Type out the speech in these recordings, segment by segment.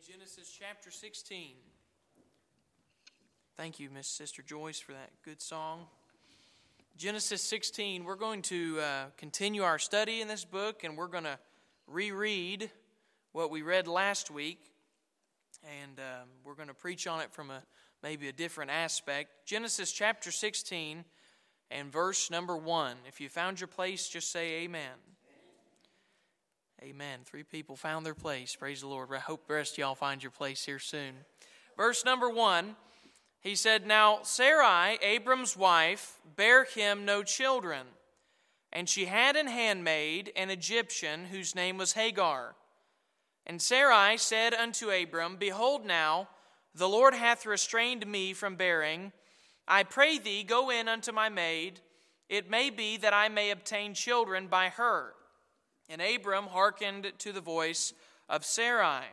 Genesis chapter 16. Thank you, Miss Sister Joyce, for that good song. Genesis 16, we're going to continue our study in this book, and we're going to reread what we read last week, and we're going to preach on it from maybe a different aspect. Genesis chapter 16 and verse number 1. If you found your place, just say amen. Amen. 3 people found their place. Praise the Lord. I hope the rest of y'all find your place here soon. Verse number 1, he said, "Now Sarai, Abram's wife, bare him no children, and she had an handmaid, an Egyptian, whose name was Hagar. And Sarai said unto Abram, Behold now, the Lord hath restrained me from bearing. I pray thee, go in unto my maid. It may be that I may obtain children by her. And Abram hearkened to the voice of Sarai."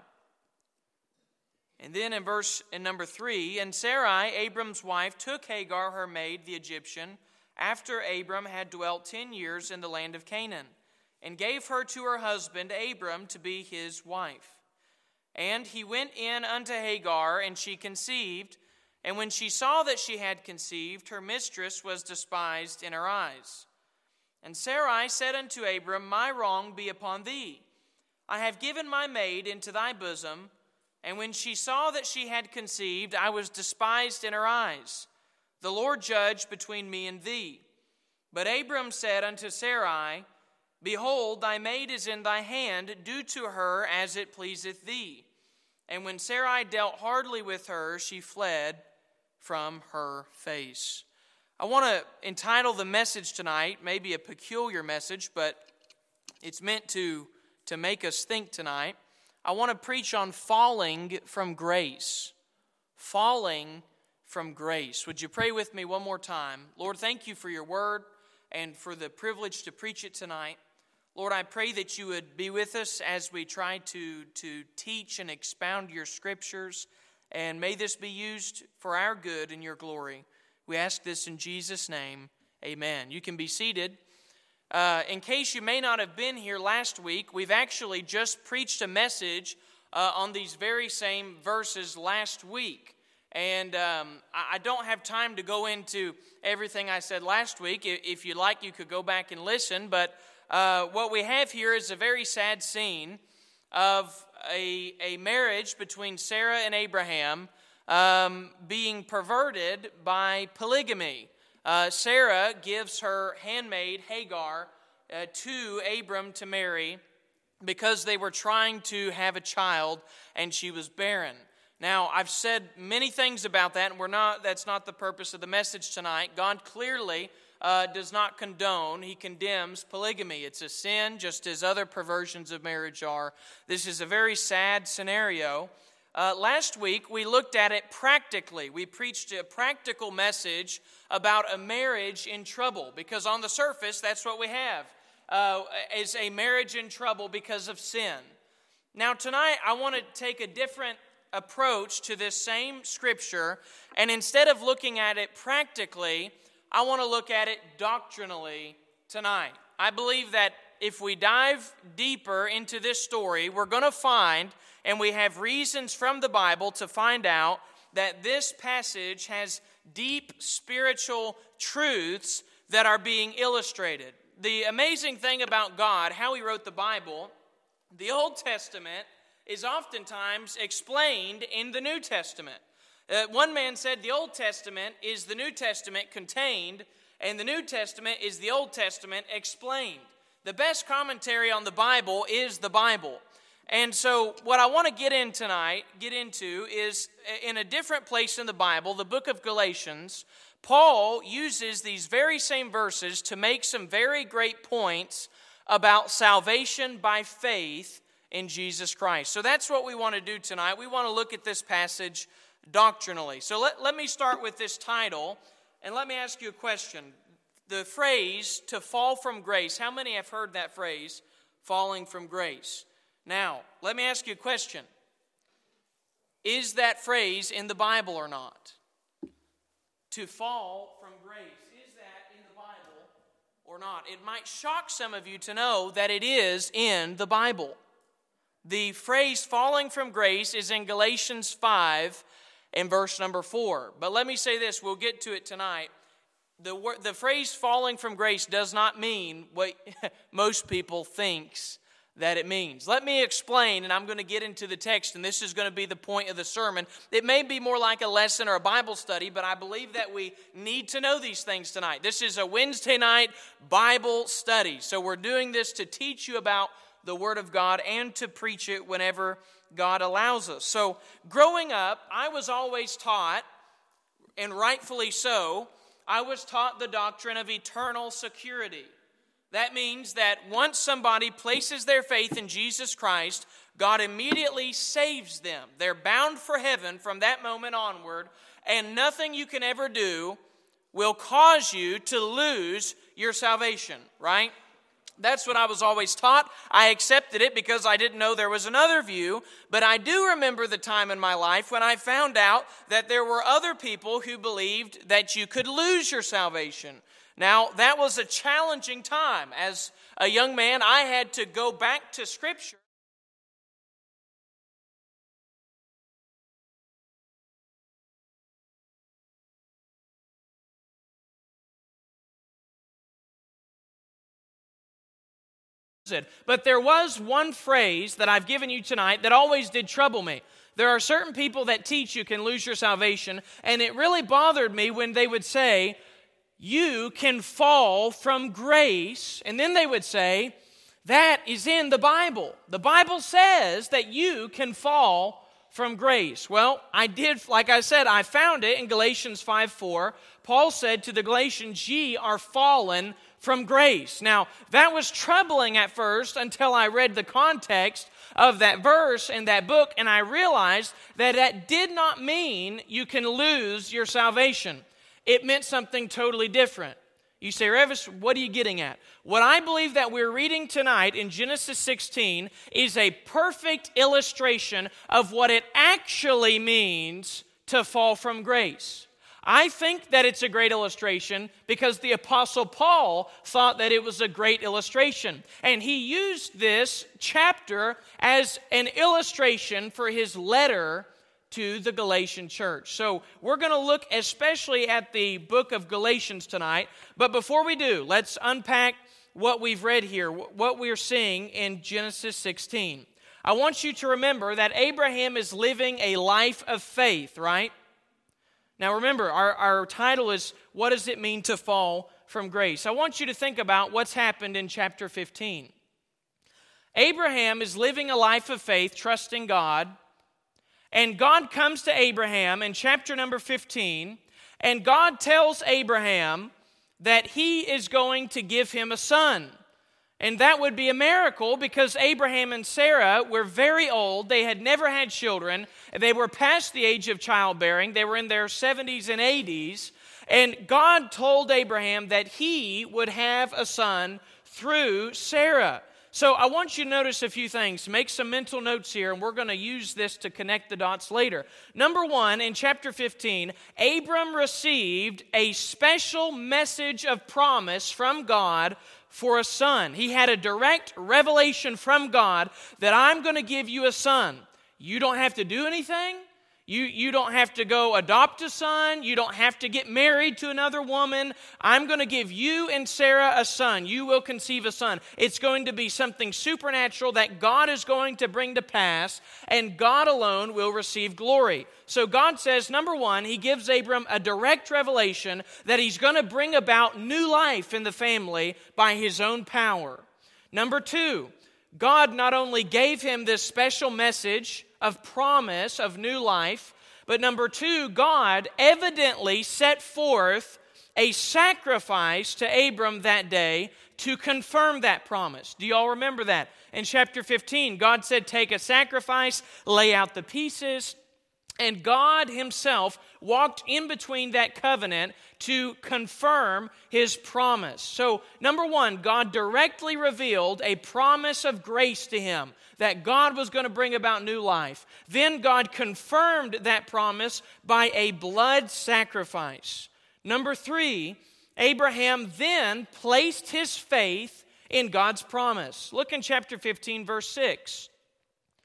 And then in number 3, "And Sarai, Abram's wife, took Hagar, her maid, the Egyptian, after Abram had dwelt 10 years in the land of Canaan, and gave her to her husband Abram to be his wife. And he went in unto Hagar, and she conceived. And when she saw that she had conceived, her mistress was despised in her eyes. And Sarai said unto Abram, My wrong be upon thee. I have given my maid into thy bosom. And when she saw that she had conceived, I was despised in her eyes. The Lord judge between me and thee. But Abram said unto Sarai, Behold, thy maid is in thy hand, do to her as it pleaseth thee. And when Sarai dealt hardly with her, she fled from her face." I want to entitle the message tonight, maybe a peculiar message, but it's meant to make us think tonight. I want to preach on falling from grace. Falling from grace. Would you pray with me one more time? Lord, thank you for your word and for the privilege to preach it tonight. Lord, I pray that you would be with us as we try to teach and expound your scriptures, and may this be used for our good and your glory. We ask this in Jesus' name. Amen. You can be seated. In case you may not have been here last week, we've actually just preached a message on these very same verses last week. And I don't have time to go into everything I said last week. If you'd like, you could go back and listen. But what we have here is a very sad scene of a marriage between Sarah and Abraham being perverted by polygamy. Sarah gives her handmaid Hagar to Abram to marry because they were trying to have a child and she was barren. Now, I've said many things about that, and that's not the purpose of the message tonight. God clearly does not condone, he condemns polygamy. It's a sin, just as other perversions of marriage are. This is a very sad scenario. Last week, we looked at it practically. We preached a practical message about a marriage in trouble, because on the surface, that's what we have, is a marriage in trouble because of sin. Now, tonight, I want to take a different approach to this same scripture, and instead of looking at it practically, I want to look at it doctrinally tonight. I believe that if we dive deeper into this story, we're going to find, and we have reasons from the Bible to find out, that this passage has deep spiritual truths that are being illustrated. The amazing thing about God, how he wrote the Bible, the Old Testament is oftentimes explained in the New Testament. One man said the Old Testament is the New Testament contained, and the New Testament is the Old Testament explained. The best commentary on the Bible is the Bible. And so what I want to get into is in a different place in the Bible, the book of Galatians. Paul uses these very same verses to make some very great points about salvation by faith in Jesus Christ. So that's what we want to do tonight. We want to look at this passage doctrinally. So let me start with this title, and let me ask you a question. The phrase, to fall from grace, how many have heard that phrase, falling from grace? Now, let me ask you a question. Is that phrase in the Bible or not? To fall from grace, is that in the Bible or not? It might shock some of you to know that it is in the Bible. The phrase falling from grace is in Galatians 5 and verse number 4. But let me say this, we'll get to it tonight. The phrase falling from grace does not mean what most people thinks that it means. Let me explain, and I'm going to get into the text, and this is going to be the point of the sermon. It may be more like a lesson or a Bible study, but I believe that we need to know these things tonight. This is a Wednesday night Bible study, so we're doing this to teach you about the Word of God and to preach it whenever God allows us. So, growing up, I was always taught, and rightfully so, I was taught the doctrine of eternal security. That means that once somebody places their faith in Jesus Christ, God immediately saves them. They're bound for heaven from that moment onward, and nothing you can ever do will cause you to lose your salvation, right? That's what I was always taught. I accepted it because I didn't know there was another view, but I do remember the time in my life when I found out that there were other people who believed that you could lose your salvation. Now, that was a challenging time. As a young man, I had to go back to Scripture. But there was one phrase that I've given you tonight that always did trouble me. There are certain people that teach you can lose your salvation, and it really bothered me when they would say, you can fall from grace, and then they would say, that is in the Bible. The Bible says that you can fall from grace. Well, I did, like I said, I found it in Galatians 5:4. Paul said to the Galatians, ye are fallen from grace. Now, that was troubling at first until I read the context of that verse in that book, and I realized that that did not mean you can lose your salvation. It meant something totally different. You say, Revis, what are you getting at? What I believe that we're reading tonight in Genesis 16 is a perfect illustration of what it actually means to fall from grace. I think that it's a great illustration because the Apostle Paul thought that it was a great illustration. And he used this chapter as an illustration for his letter to the Galatian church. So we're going to look especially at the book of Galatians tonight. But before we do, let's unpack what we've read here, what we're seeing in Genesis 16. I want you to remember that Abraham is living a life of faith, right? Now remember, our title is, what does it mean to fall from grace? I want you to think about what's happened in chapter 15. Abraham is living a life of faith, trusting God. And God comes to Abraham in chapter number 15, and God tells Abraham that he is going to give him a son. And that would be a miracle because Abraham and Sarah were very old. They had never had children. They were past the age of childbearing. They were in their 70s and 80s. And God told Abraham that he would have a son through Sarah. So I want you to notice a few things. Make some mental notes here, and we're going to use this to connect the dots later. Number one, in chapter 15, Abram received a special message of promise from God for a son. He had a direct revelation from God that I'm going to give you a son. You don't have to do anything. You don't have to go adopt a son. You don't have to get married to another woman. I'm going to give you and Sarah a son. You will conceive a son. It's going to be something supernatural that God is going to bring to pass, and God alone will receive glory. So God says, number one, he gives Abram a direct revelation that he's going to bring about new life in the family by his own power. Number two, God not only gave him this special message of promise of new life, but number two, God evidently set forth a sacrifice to Abram that day to confirm that promise. Do you all remember that? In chapter 15, God said, take a sacrifice, lay out the pieces, and God himself walked in between that covenant to confirm his promise. So, number one, God directly revealed a promise of grace to him, that God was going to bring about new life. Then God confirmed that promise by a blood sacrifice. Number three, Abraham then placed his faith in God's promise. Look in chapter 15, verse 6.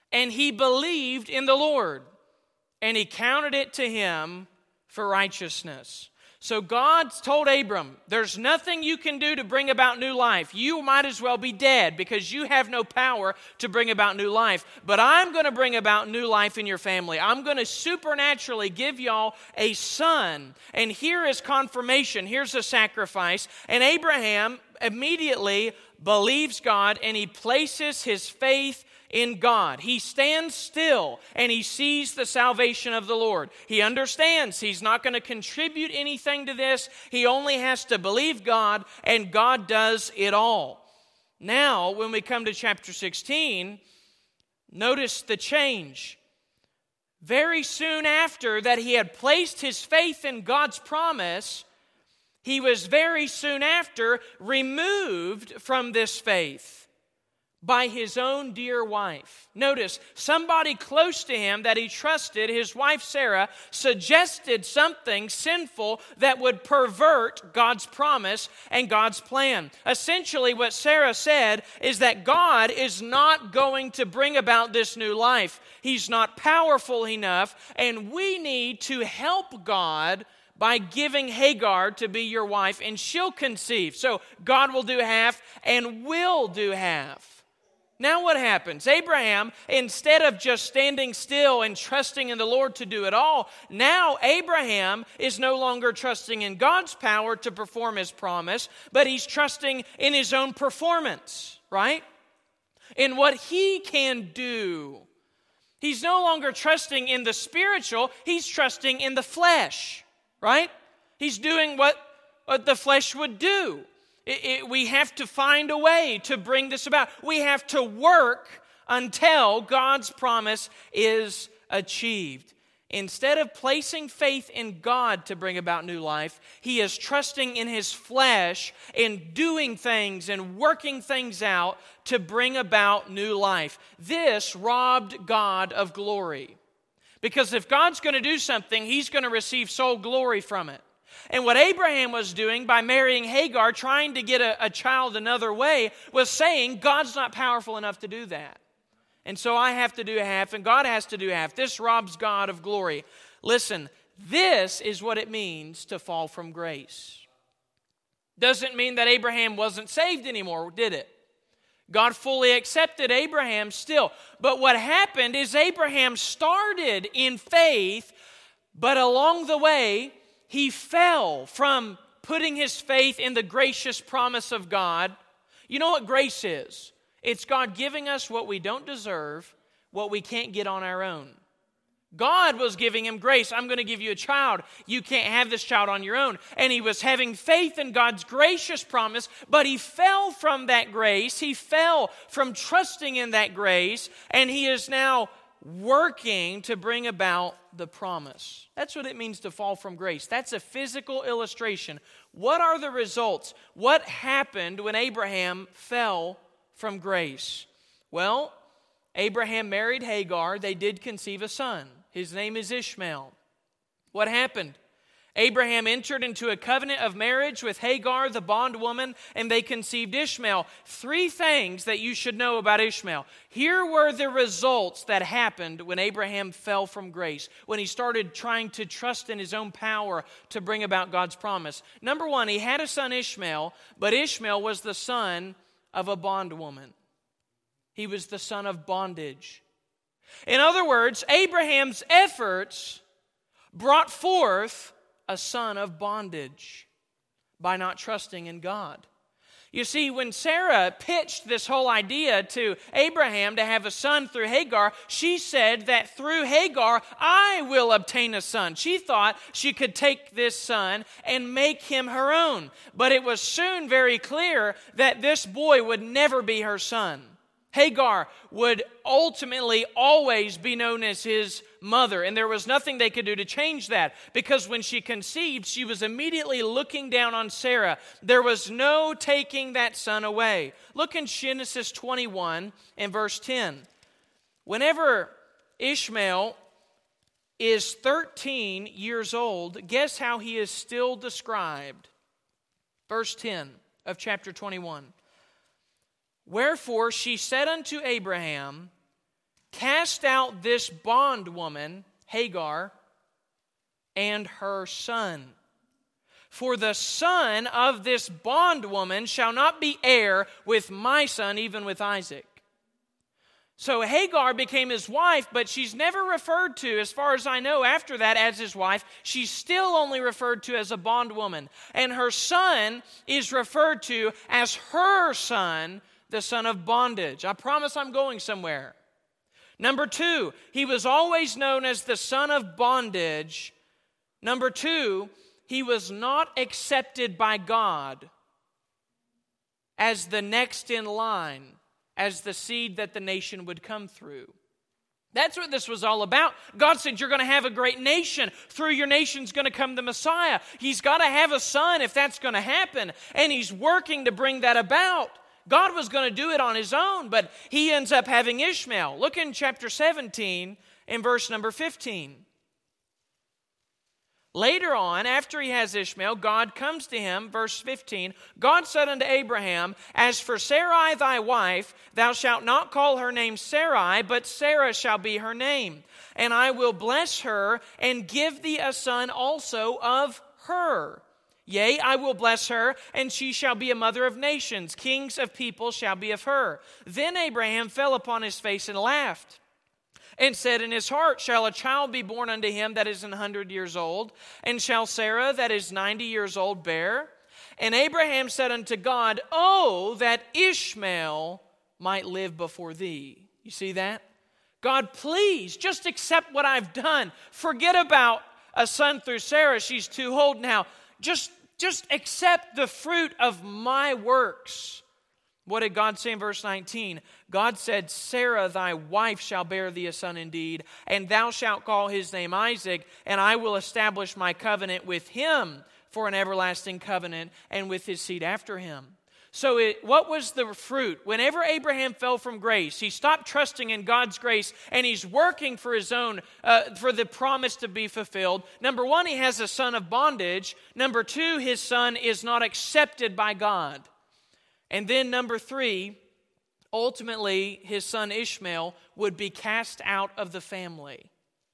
and he believed in the Lord, and he counted it to him for righteousness. So God told Abram, there's nothing you can do to bring about new life. You might as well be dead because you have no power to bring about new life. But I'm going to bring about new life in your family. I'm going to supernaturally give y'all a son. And here is confirmation. Here's a sacrifice. And Abraham immediately believes God, and he places his faith in God. He stands still and he sees the salvation of the Lord. He understands he's not going to contribute anything to this. He only has to believe God, and God does it all. Now, when we come to chapter 16, notice the change. Very soon after that he had placed his faith in God's promise, he was very soon after removed from this faith by his own dear wife. Notice, somebody close to him that he trusted, his wife Sarah, suggested something sinful that would pervert God's promise and God's plan. Essentially, what Sarah said is that God is not going to bring about this new life. He's not powerful enough, and we need to help God by giving Hagar to be your wife, and she'll conceive. So God will do half and will do half. Now what happens? Abraham, instead of just standing still and trusting in the Lord to do it all, now Abraham is no longer trusting in God's power to perform his promise, but he's trusting in his own performance, right? In what he can do. He's no longer trusting in the spiritual, he's trusting in the flesh, right? He's doing what the flesh would do. We have to find a way to bring this about. We have to work until God's promise is achieved. Instead of placing faith in God to bring about new life, he is trusting in his flesh, in doing things and working things out to bring about new life. This robbed God of glory. Because if God's going to do something, he's going to receive sole glory from it. And what Abraham was doing by marrying Hagar, trying to get a child another way, was saying, God's not powerful enough to do that. And so I have to do half, and God has to do half. This robs God of glory. Listen, this is what it means to fall from grace. Doesn't mean that Abraham wasn't saved anymore, did it? God fully accepted Abraham still. But what happened is Abraham started in faith, but along the way, he fell from putting his faith in the gracious promise of God. You know what grace is? It's God giving us what we don't deserve, what we can't get on our own. God was giving him grace. I'm going to give you a child. You can't have this child on your own. And he was having faith in God's gracious promise, but he fell from that grace. He fell from trusting in that grace, and he is now working to bring about the promise. That's what it means to fall from grace. That's a physical illustration. What are the results? What happened when Abraham fell from grace? Well, Abraham married Hagar. They did conceive a son. His name is Ishmael. What happened? Abraham entered into a covenant of marriage with Hagar, the bondwoman, and they conceived Ishmael. 3 things that you should know about Ishmael. Here were the results that happened when Abraham fell from grace, when he started trying to trust in his own power to bring about God's promise. Number 1, he had a son Ishmael, but Ishmael was the son of a bondwoman. He was the son of bondage. In other words, Abraham's efforts brought forth a son of bondage by not trusting in God. You see, when Sarah pitched this whole idea to Abraham to have a son through Hagar, she said that through Hagar, I will obtain a son. She thought she could take this son and make him her own. But it was soon very clear that this boy would never be her son. Hagar would ultimately always be known as his mother, and there was nothing they could do to change that, because when she conceived, she was immediately looking down on Sarah. There was no taking that son away. Look in Genesis 21 and verse 10. Whenever Ishmael is 13 years old, guess how he is still described? Verse 10 of chapter 21. Wherefore she said unto Abraham, cast out this bondwoman, Hagar, and her son. For the son of this bondwoman shall not be heir with my son, even with Isaac. So Hagar became his wife, but she's never referred to, as far as I know, after that as his wife. She's still only referred to as a bondwoman. And her son is referred to as her son, the son of bondage. I promise I'm going somewhere. Number 2, he was always known as the son of bondage. Number 2, he was not accepted by God as the next in line, as the seed that the nation would come through. That's what this was all about. God said, you're going to have a great nation. Through your nation's going to come the Messiah. He's got to have a son if that's going to happen. And he's working to bring that about. God was going to do it on his own, but he ends up having Ishmael. Look in chapter 17 in verse number 15. Later on, after he has Ishmael, God comes to him, verse 15. God said unto Abraham, as for Sarai thy wife, thou shalt not call her name Sarai, but Sarah shall be her name. And I will bless her, and give thee a son also of her. Yea, I will bless her, and she shall be a mother of nations. Kings of people shall be of her. Then Abraham fell upon his face and laughed, and said in his heart, shall a child be born unto him that is 100 years old? And shall Sarah that is 90 years old bear? And Abraham said unto God, oh, that Ishmael might live before thee. You see that? God, please, just accept what I've done. Forget about a son through Sarah. She's too old now. Just accept the fruit of my works. What did God say in verse 19? God said, Sarah thy wife shall bear thee a son indeed, and thou shalt call his name Isaac, and I will establish my covenant with him for an everlasting covenant, and with his seed after him. So what was the fruit? Whenever Abraham fell from grace, he stopped trusting in God's grace, and he's working for his own, for the promise to be fulfilled. Number 1, he has a son of bondage. Number 2, his son is not accepted by God. And then number 3, ultimately his son Ishmael would be cast out of the family.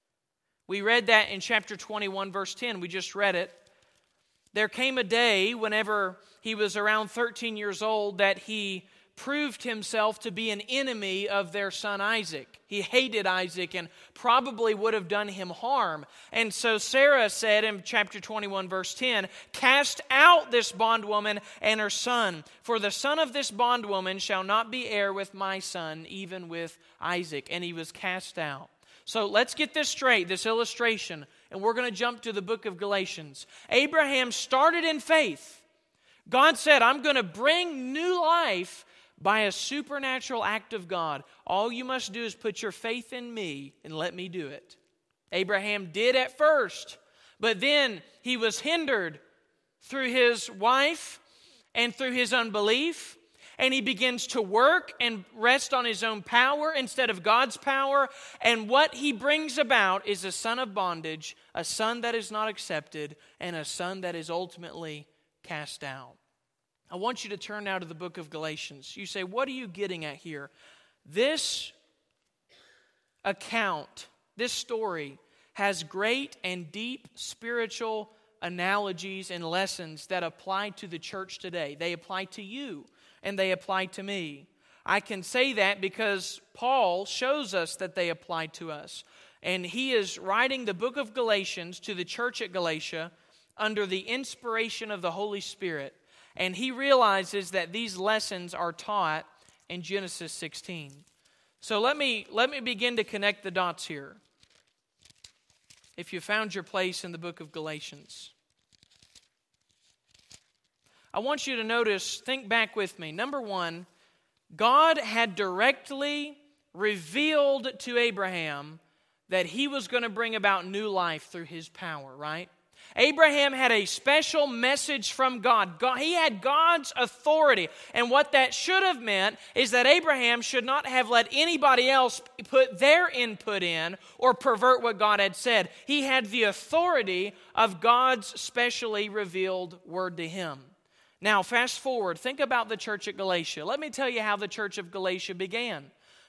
We read that in chapter 21, verse 10. We just read it. There came a day whenever he was around 13 years old that he proved himself to be an enemy of their son Isaac. He hated Isaac and probably would have done him harm. And so Sarah said in chapter 21, verse 10, cast out this bondwoman and her son, for the son of this bondwoman shall not be heir with my son, even with Isaac. And he was cast out. So let's get this straight, this illustration, and we're going to jump to the book of Galatians. Abraham started in faith. God said, I'm going to bring new life by a supernatural act of God. All you must do is put your faith in me and let me do it. Abraham did at first, but then he was hindered through his wife and through his unbelief, and he begins to work and rest on his own power instead of God's power, and what he brings about is a son of bondage, a son that is not accepted, and a son that is ultimately cast out. I want you to turn now to the book of Galatians. You say, what are you getting at here? This account, this story, has great and deep spiritual analogies and lessons that apply to the church today. They apply to you, and they apply to me. I can say that because Paul shows us that they apply to us. And he is writing the book of Galatians to the church at Galatia under the inspiration of the Holy Spirit. And he realizes that these lessons are taught in Genesis 16. So let me begin to connect the dots here. If you found your place in the book of Galatians, I want you to notice, think back with me. Number 1, God had directly revealed to Abraham that he was going to bring about new life through his power, right? Abraham had a special message from God. He had God's authority. And what that should have meant is that Abraham should not have let anybody else put their input in or pervert what God had said. He had the authority of God's specially revealed word to him. Now, fast forward. Think about the church at Galatia. Let me tell you how the church of Galatia began.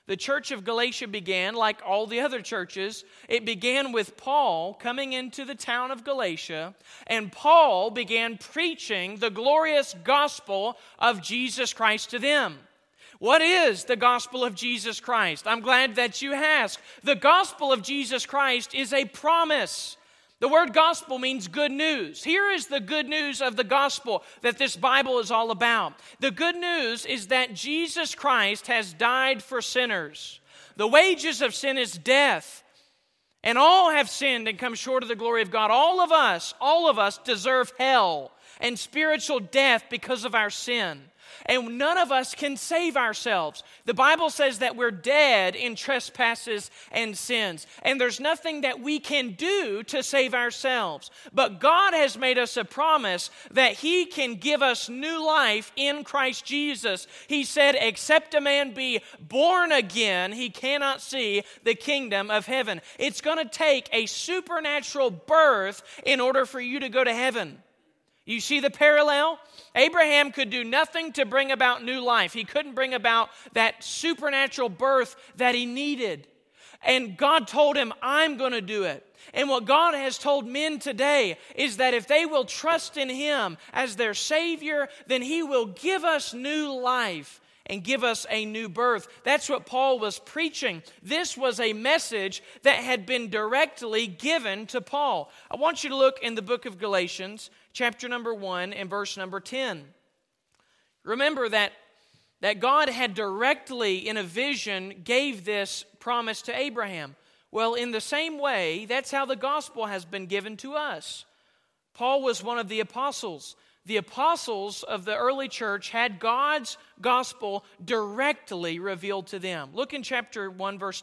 The church of Galatia began like all the other churches. It began with Paul coming into the town of Galatia, and Paul began preaching the glorious gospel of Jesus Christ to them. What is the gospel of Jesus Christ? I'm glad that you asked. The gospel of Jesus Christ is a promise. The word gospel means good news. Here is the good news of the gospel that this Bible is all about. The good news is that Jesus Christ has died for sinners. The wages of sin is death. And all have sinned and come short of the glory of God. All of us deserve hell and spiritual death because of our sin. And none of us can save ourselves. The Bible says that we're dead in trespasses and sins. And there's nothing that we can do to save ourselves. But God has made us a promise that He can give us new life in Christ Jesus. He said, except a man be born again, he cannot see the kingdom of heaven. It's going to take a supernatural birth in order for you to go to heaven. You see the parallel? Abraham could do nothing to bring about new life. He couldn't bring about that supernatural birth that he needed. And God told him, I'm going to do it. And what God has told men today is that if they will trust in Him as their Savior, then He will give us new life and give us a new birth. That's what Paul was preaching. This was a message that had been directly given to Paul. I want you to look in the book of Galatians, chapter number 1 and verse number 10. Remember that God had directly in a vision gave this promise to Abraham. Well, in the same way, that's how the gospel has been given to us. Paul was one of the apostles. The apostles of the early church had God's gospel directly revealed to them. Look in chapter 1, verse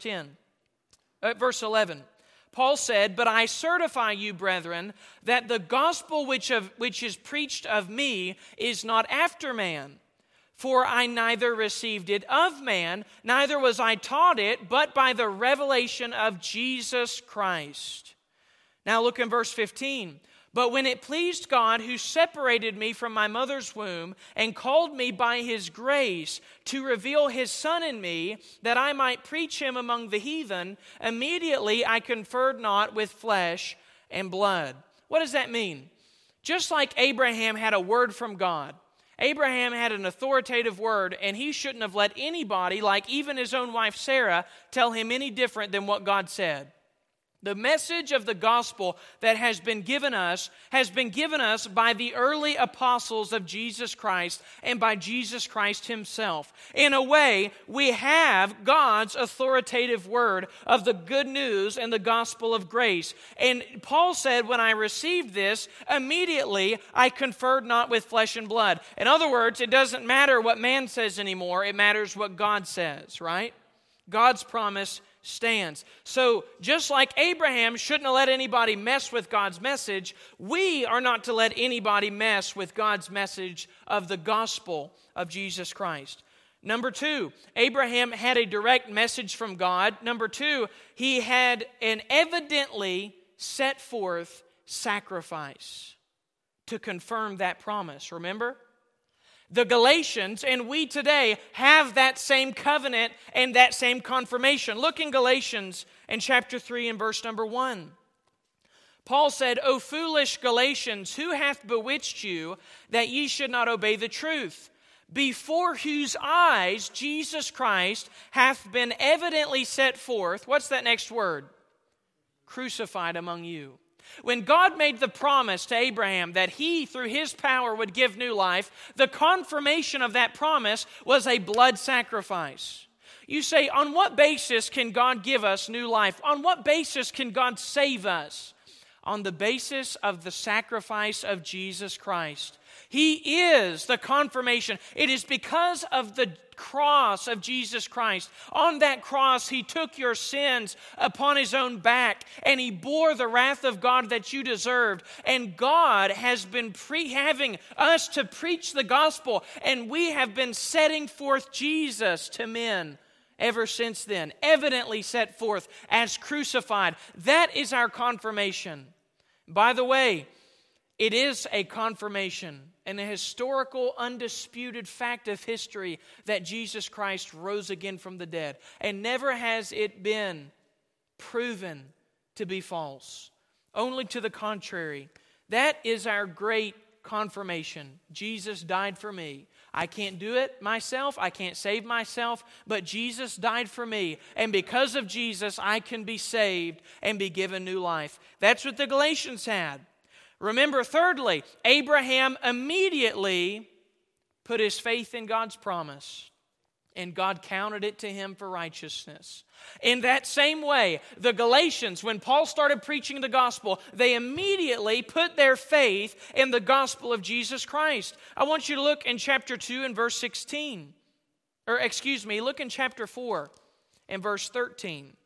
11. Paul said, "But I certify you, brethren, that the gospel which is preached of me is not after man. For I neither received it of man, neither was I taught it, but by the revelation of Jesus Christ." Now look in verse 15. "But when it pleased God, who separated me from my mother's womb and called me by His grace to reveal His Son in me, that I might preach Him among the heathen, immediately I conferred not with flesh and blood." What does that mean? Just like Abraham had a word from God, Abraham had an authoritative word, and he shouldn't have let anybody, like even his own wife Sarah, tell him any different than what God said. The message of the gospel that has been given us by the early apostles of Jesus Christ and by Jesus Christ Himself. In a way, we have God's authoritative word of the good news and the gospel of grace. And Paul said, when I received this, immediately I conferred not with flesh and blood. In other words, it doesn't matter what man says anymore. It matters what God says, right? God's promise stands. So just like Abraham shouldn't have let anybody mess with God's message, we are not to let anybody mess with God's message of the gospel of Jesus Christ. Number 2, Abraham had a direct message from God. Number 2, he had an evidently set forth sacrifice to confirm that promise. Remember? The Galatians and we today have that same covenant and that same confirmation. Look in Galatians in chapter 3 and verse number 1. Paul said, "O foolish Galatians, who hath bewitched you that ye should not obey the truth? Before whose eyes Jesus Christ hath been evidently set forth," what's that next word? "Crucified among you." When God made the promise to Abraham that He, through His power, would give new life, the confirmation of that promise was a blood sacrifice. You say, on what basis can God give us new life? On what basis can God save us? On the basis of the sacrifice of Jesus Christ. He is the confirmation. It is because of the cross of Jesus Christ. On that cross, He took your sins upon His own back, and He bore the wrath of God that you deserved. And God has been having us to preach the gospel, and we have been setting forth Jesus to men ever since then, evidently set forth as crucified. That is our confirmation. By the way, it is a confirmation and a historical, undisputed fact of history that Jesus Christ rose again from the dead. And never has it been proven to be false. Only to the contrary. That is our great confirmation. Jesus died for me. I can't do it myself. I can't save myself. But Jesus died for me. And because of Jesus, I can be saved and be given new life. That's what the Galatians had. Remember, thirdly, Abraham immediately put his faith in God's promise, and God counted it to him for righteousness. In that same way, the Galatians, when Paul started preaching the gospel, they immediately put their faith in the gospel of Jesus Christ. I want you to look in chapter 2 and verse 16. Look in chapter 4 and verse 13.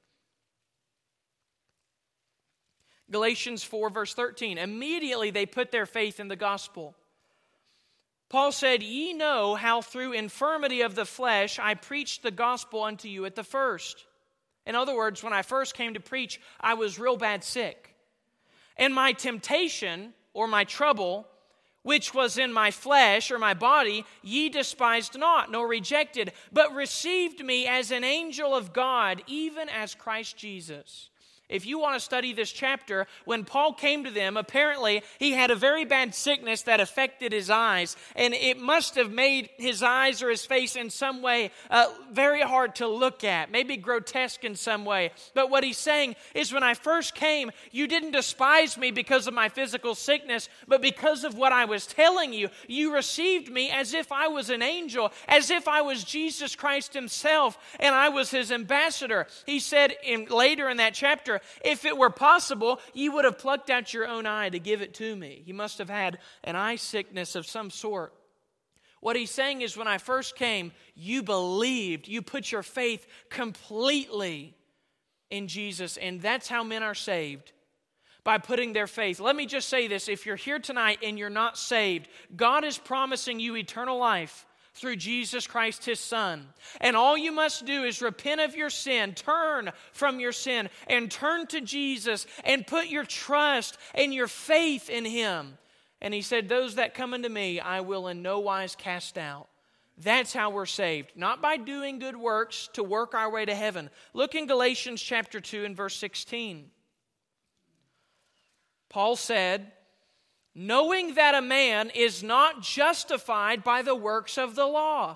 Galatians 4, verse 13. Immediately they put their faith in the gospel. Paul said, "Ye know how through infirmity of the flesh I preached the gospel unto you at the first." In other words, when I first came to preach, I was real bad sick. And my temptation, or my trouble, which was in my flesh, or my body, ye despised not, nor rejected, but received me as an angel of God, even as Christ Jesus. If you want to study this chapter, when Paul came to them, apparently he had a very bad sickness that affected his eyes, and it must have made his eyes or his face in some way very hard to look at, maybe grotesque in some way. But what he's saying is, when I first came, you didn't despise me because of my physical sickness, but because of what I was telling you. You received me as if I was an angel, as if I was Jesus Christ himself, and I was his ambassador. He said later in that chapter, if it were possible, you would have plucked out your own eye to give it to me. He must have had an eye sickness of some sort. What he's saying is, when I first came, you believed, you put your faith completely in Jesus, and that's how men are saved, by putting their faith. Let me just say this, if you're here tonight and you're not saved, God is promising you eternal life through Jesus Christ, his Son. And all you must do is repent of your sin, turn from your sin, and turn to Jesus, and put your trust and your faith in him. And he said, those that come unto me, I will in no wise cast out. That's how we're saved. Not by doing good works to work our way to heaven. Look in Galatians chapter 2 and verse 16. Paul said, knowing that a man is not justified by the works of the law,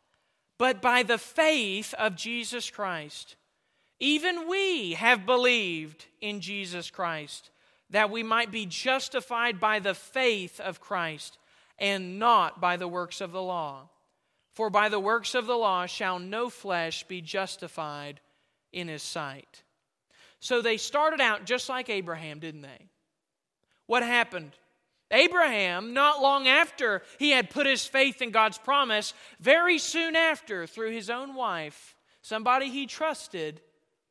but by the faith of Jesus Christ. Even we have believed in Jesus Christ, that we might be justified by the faith of Christ, and not by the works of the law. For by the works of the law shall no flesh be justified in his sight. So they started out just like Abraham, didn't they? What happened? Abraham, not long after he had put his faith in God's promise, very soon after, through his own wife, somebody he trusted,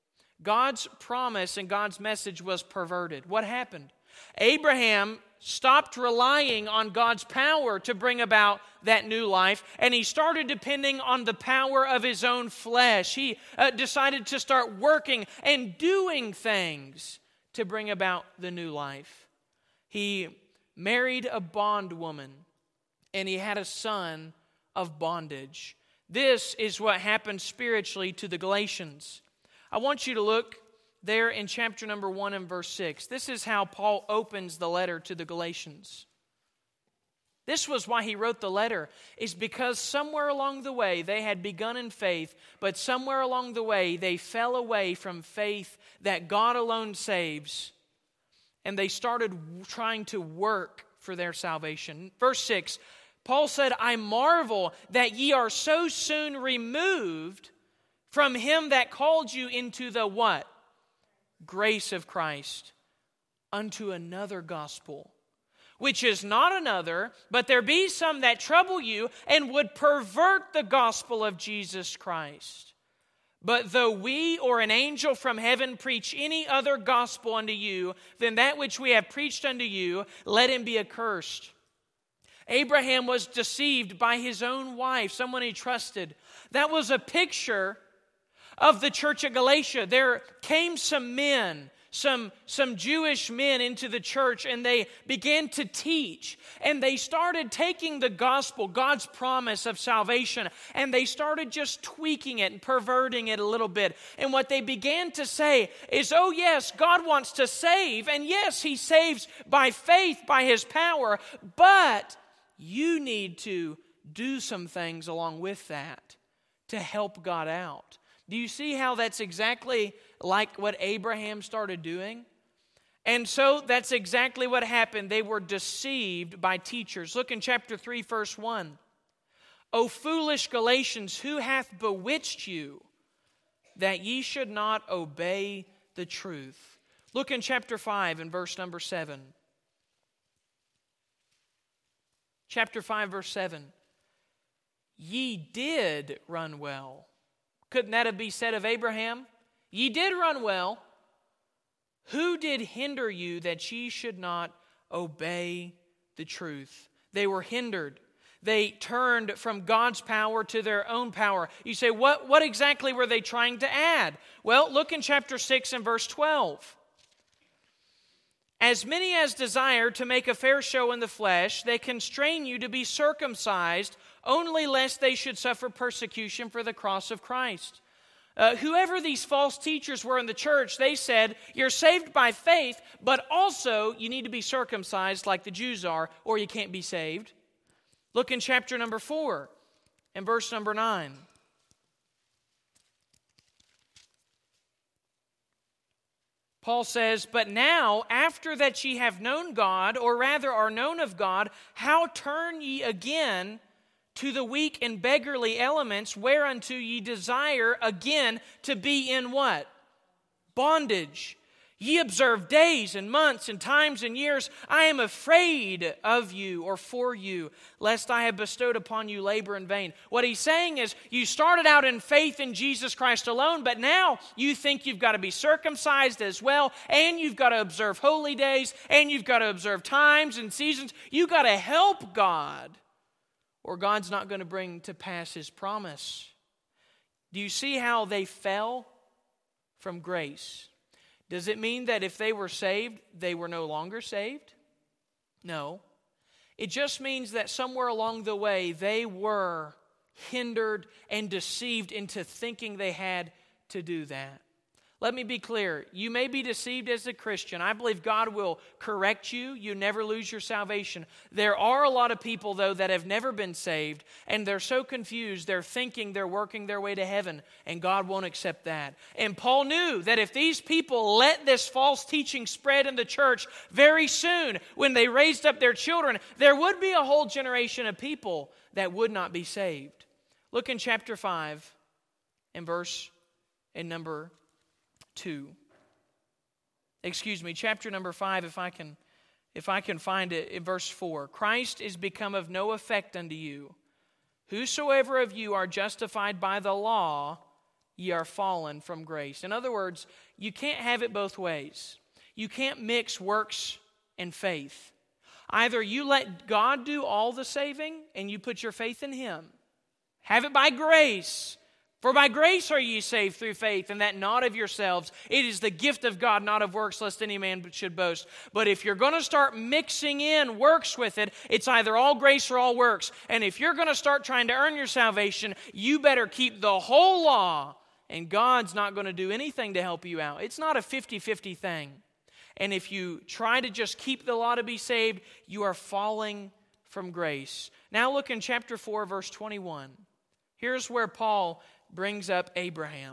God's promise and God's message was perverted. What happened? Abraham stopped relying on God's power to bring about that new life, and he started depending on the power of his own flesh. He decided to start working and doing things to bring about the new life. He married a bondwoman, and he had a son of bondage. This is what happened spiritually to the Galatians. I want you to look there in chapter number 1 and verse 6. This is how Paul opens the letter to the Galatians. This was why he wrote the letter, is because somewhere along the way they had begun in faith, but somewhere along the way they fell away from faith that God alone saves, and they started trying to work for their salvation. Verse 6, Paul said, I marvel that ye are so soon removed from him that called you into the what? Grace of Christ, unto another gospel, which is not another, but there be some that trouble you and would pervert the gospel of Jesus Christ. But though we or an angel from heaven preach any other gospel unto you than that which we have preached unto you, let him be accursed. Abraham was deceived by his own wife, someone he trusted. That was a picture of the church of Galatia. There came some men some Jewish men into the church, and they began to teach. And they started taking the gospel, God's promise of salvation, and they started just tweaking it and perverting it a little bit. And what they began to say is, oh yes, God wants to save, and yes, He saves by faith, by His power, but you need to do some things along with that to help God out. Do you see how that's exactly like what Abraham started doing? And so that's exactly what happened. They were deceived by teachers. Look in chapter 3, verse 1. O foolish Galatians, who hath bewitched you that ye should not obey the truth? Look in chapter 5 and verse number 7. Chapter 5, verse 7. Ye did run well. Couldn't that have been said of Abraham? Ye did run well. Who did hinder you that ye should not obey the truth? They were hindered. They turned from God's power to their own power. You say, what exactly were they trying to add? Well, look in chapter 6 and verse 12. As many as desire to make a fair show in the flesh, they constrain you to be circumcised, only lest they should suffer persecution for the cross of Christ. Whoever these false teachers were in the church, they said, you're saved by faith, but also you need to be circumcised like the Jews are, or you can't be saved. Look in chapter number 4 and verse number 9. Paul says, but now, after that ye have known God, or rather are known of God, how turn ye again to the weak and beggarly elements, whereunto ye desire again to be in what? Bondage. Ye observe days and months and times and years. I am afraid of you or for you, lest I have bestowed upon you labor in vain. What he's saying is, you started out in faith in Jesus Christ alone, but now you think you've got to be circumcised as well, and you've got to observe holy days, and you've got to observe times and seasons. You've got to help God, or God's not going to bring to pass His promise. Do you see how they fell from grace? Does it mean that if they were saved, they were no longer saved? No. It just means that somewhere along the way, they were hindered and deceived into thinking they had to do that. Let me be clear. You may be deceived as a Christian. I believe God will correct you. You never lose your salvation. There are a lot of people, though, that have never been saved, and they're so confused, they're thinking they're working their way to heaven, and God won't accept that. And Paul knew that if these people let this false teaching spread in the church, very soon, when they raised up their children, there would be a whole generation of people that would not be saved. Look in chapter 5 and verse and number 2. Chapter number 5, if I can find it, in verse 4. Christ is become of no effect unto you. Whosoever of you are justified by the law, ye are fallen from grace. In other words, you can't have it both ways. You can't mix works and faith. Either you let God do all the saving and you put your faith in Him. Have it by grace. For by grace are ye saved through faith, and that not of yourselves. It is the gift of God, not of works, lest any man should boast. But if you're going to start mixing in works with it, it's either all grace or all works. And if you're going to start trying to earn your salvation, you better keep the whole law, and God's not going to do anything to help you out. It's not a 50-50 thing. And if you try to just keep the law to be saved, you are falling from grace. Now look in chapter 4, verse 21. Here's where Paul brings up Abraham.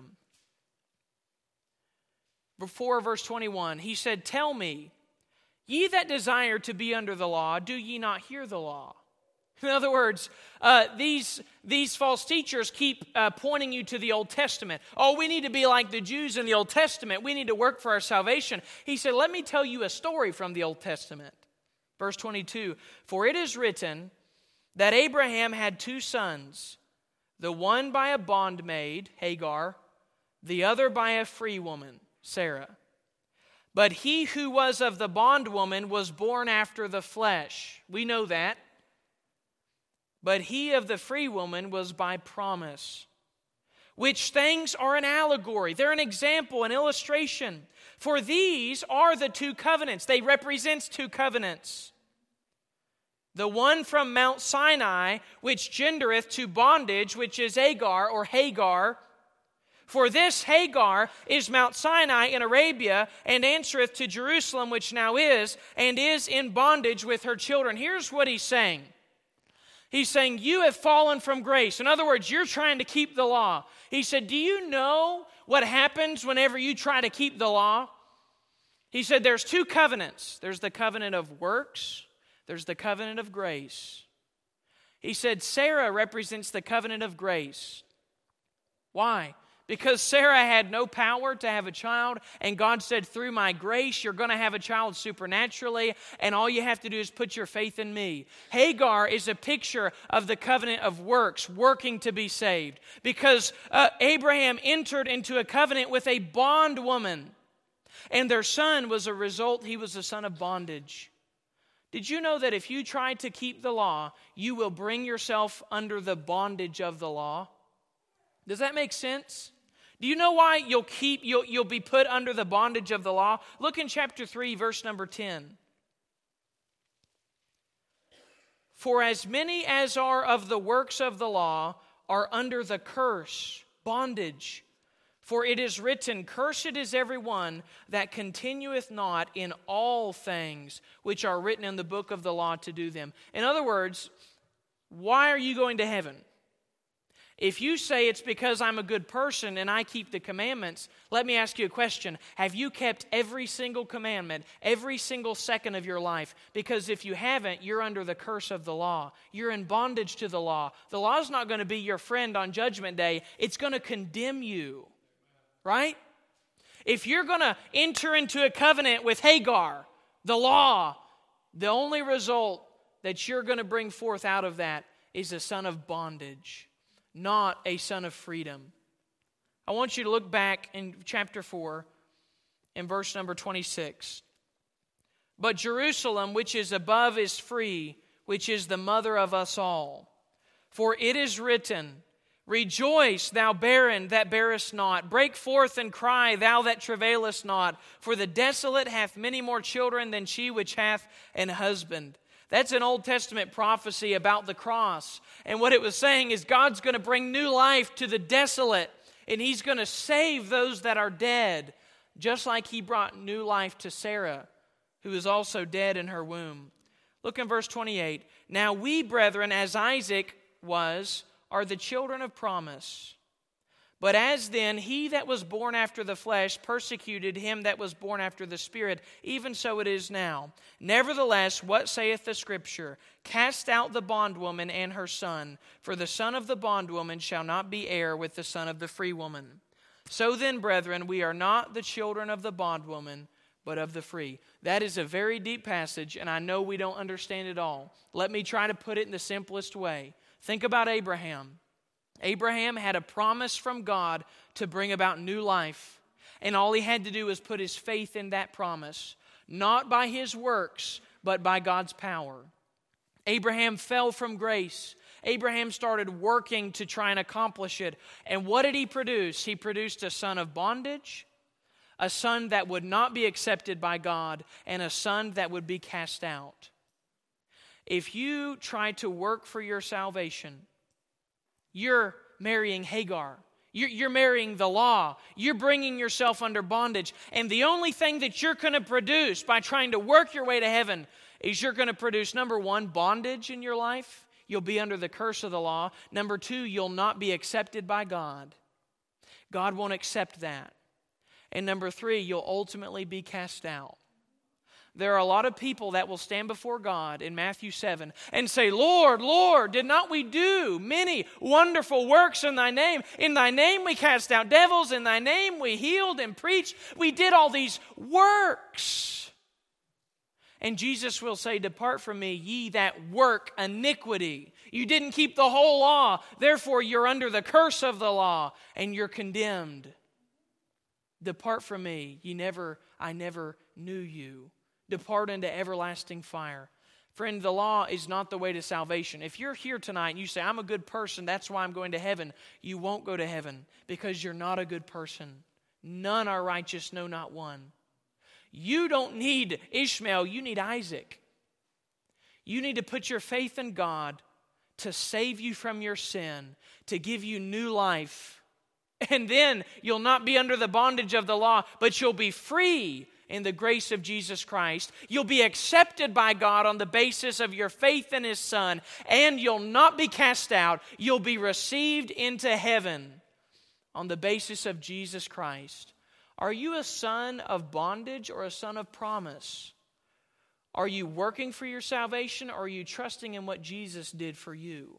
Before verse 21, he said, tell me, ye that desire to be under the law, do ye not hear the law? In other words, these false teachers keep pointing you to the Old Testament. Oh, we need to be like the Jews in the Old Testament. We need to work for our salvation. He said, let me tell you a story from the Old Testament. Verse 22, for it is written that Abraham had 2 sons, the one by a bondmaid, Hagar, the other by a free woman, Sarah. But he who was of the bondwoman was born after the flesh. We know that. But he of the free woman was by promise. which things are an allegory. They're an example, an illustration. For these are the two covenants. They represent two covenants. The one from Mount Sinai, which gendereth to bondage, which is Agar or Hagar. For this Hagar is Mount Sinai in Arabia, and answereth to Jerusalem, which now is, and is in bondage with her children. Here's what he's saying. He's saying, you have fallen from grace. In other words, you're trying to keep the law. He said, do you know what happens whenever you try to keep the law? He said, there's two covenants. There's the covenant of works. There's the covenant of grace. He said, Sarah represents the covenant of grace. Why? Because Sarah had no power to have a child, and God said, through my grace, you're going to have a child supernaturally, and all you have to do is put your faith in me. Hagar is a picture of the covenant of works, working to be saved. Because Abraham entered into a covenant with a bondwoman, and their son was a result, he was a son of bondage. Did you know that if you try to keep the law, you will bring yourself under the bondage of the law? Does that make sense? Do you know why you'll be put under the bondage of the law? Look in chapter 3, verse number 10. For as many as are of the works of the law are under the curse, bondage. For it is written, cursed is every one that continueth not in all things which are written in the book of the law to do them. In other words, why are you going to heaven? If you say it's because I'm a good person and I keep the commandments, let me ask you a question. Have you kept every single commandment, every single second of your life? Because if you haven't, you're under the curse of the law. You're in bondage to the law. The law is not going to be your friend on Judgment Day. It's going to condemn you, right? If you're going to enter into a covenant with Hagar, the law, the only result that you're going to bring forth out of that is a son of bondage, not a son of freedom. I want you to look back in chapter 4 in verse number 26. But Jerusalem, which is above, is free, which is the mother of us all. For it is written, rejoice, thou barren that bearest not. Break forth and cry, thou that travailest not. For the desolate hath many more children than she which hath an husband. That's an Old Testament prophecy about the cross. And what it was saying is God's going to bring new life to the desolate. And He's going to save those that are dead. Just like He brought new life to Sarah, who is also dead in her womb. Look in verse 28. Now we, brethren, as Isaac was, are the children of promise. But as then he that was born after the flesh persecuted him that was born after the Spirit, even so it is now. Nevertheless, what saith the Scripture? Cast out the bondwoman and her son, for the son of the bondwoman shall not be heir with the son of the free woman. So then, brethren, we are not the children of the bondwoman, but of the free. That is a very deep passage, and I know we don't understand it all. Let me try to put it in the simplest way. Think about Abraham. Abraham had a promise from God to bring about new life. And all he had to do was put his faith in that promise. Not by his works, but by God's power. Abraham fell from grace. Abraham started working to try and accomplish it. And what did he produce? He produced a son of bondage, a son that would not be accepted by God, and a son that would be cast out. If you try to work for your salvation, you're marrying Hagar. You're marrying the law. You're bringing yourself under bondage. And the only thing that you're going to produce by trying to work your way to heaven is you're going to produce, number one, bondage in your life. You'll be under the curse of the law. Number two, you'll not be accepted by God. God won't accept that. And number three, you'll ultimately be cast out. There are a lot of people that will stand before God in Matthew 7 and say, Lord, Lord, did not we do many wonderful works in Thy name? In Thy name we cast out devils. In Thy name we healed and preached. We did all these works. And Jesus will say, depart from me, ye that work iniquity. You didn't keep the whole law. Therefore, you're under the curse of the law and you're condemned. Depart from me, I never knew you. Depart into everlasting fire. Friend, the law is not the way to salvation. If you're here tonight and you say, I'm a good person, that's why I'm going to heaven, you won't go to heaven because you're not a good person. None are righteous, no, not one. You don't need Ishmael, you need Isaac. You need to put your faith in God to save you from your sin, to give you new life. And then you'll not be under the bondage of the law, but you'll be free in the grace of Jesus Christ. You'll be accepted by God on the basis of your faith in His Son, and you'll not be cast out. You'll be received into heaven on the basis of Jesus Christ. Are you a son of bondage or a son of promise? Are you working for your salvation, or are you trusting in what Jesus did for you?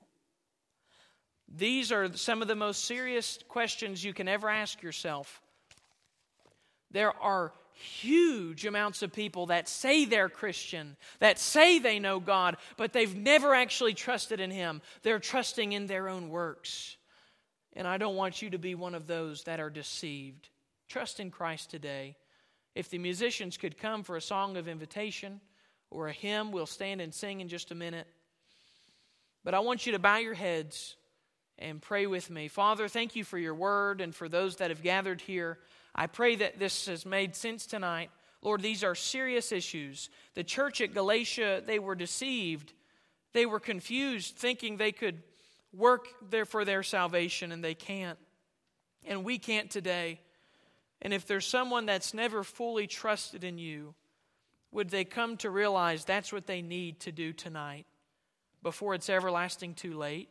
These are some of the most serious questions you can ever ask yourself. There are huge amounts of people that say they're Christian, that say they know God, but they've never actually trusted in Him. They're trusting in their own works. And I don't want you to be one of those that are deceived. Trust in Christ today. If the musicians could come for a song of invitation or a hymn, we'll stand and sing in just a minute. But I want you to bow your heads and pray with me. Father, thank you for your word and for those that have gathered here. I pray that this has made sense tonight. Lord, these are serious issues. The church at Galatia, they were deceived. They were confused, thinking they could work there for their salvation, and they can't. And we can't today. And if there's someone that's never fully trusted in you, would they come to realize that's what they need to do tonight before it's everlasting too late?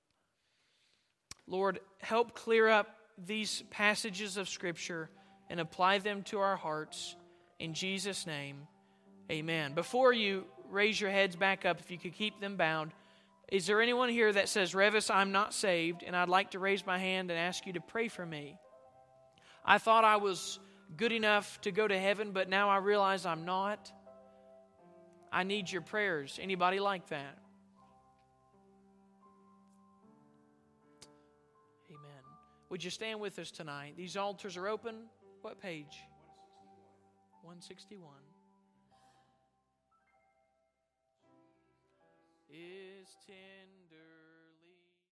Lord, help clear up these passages of Scripture and apply them to our hearts. In Jesus' name, amen. Before you raise your heads back up, if you could keep them bound, is there anyone here that says, Revis, I'm not saved, and I'd like to raise my hand and ask you to pray for me? I thought I was good enough to go to heaven, but now I realize I'm not. I need your prayers. Anybody like that? Would you stand with us tonight? These altars are open. What page? 161. Is tender.